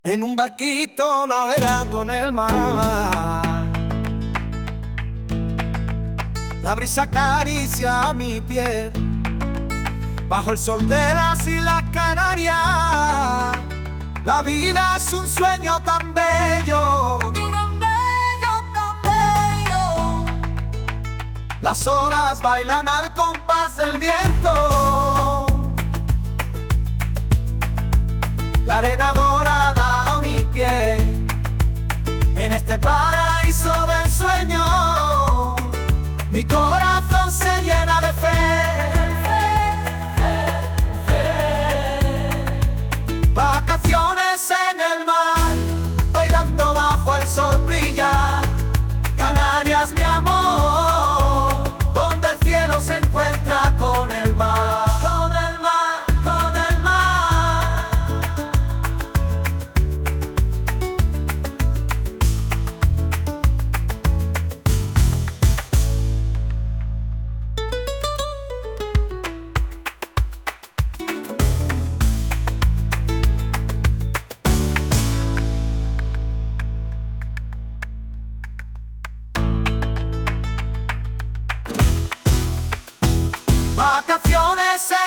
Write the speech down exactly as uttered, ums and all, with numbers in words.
En un barquito navegando en el mar, la brisa acaricia mi piel, bajo el sol de las Islas Canarias. La vida es un sueño tan bello, tan bello, tan bello. Las olas bailan al compás del viento, la arena dorada a mi pie. En este paraíso del sueño, mi corazón se llena de fe. Vacaciones en el mar, bailando bajo el sol brilla. Canarias, mi amor, donde el cielo se encuentra con el mar. Con el mar, con el mar. Vacaciones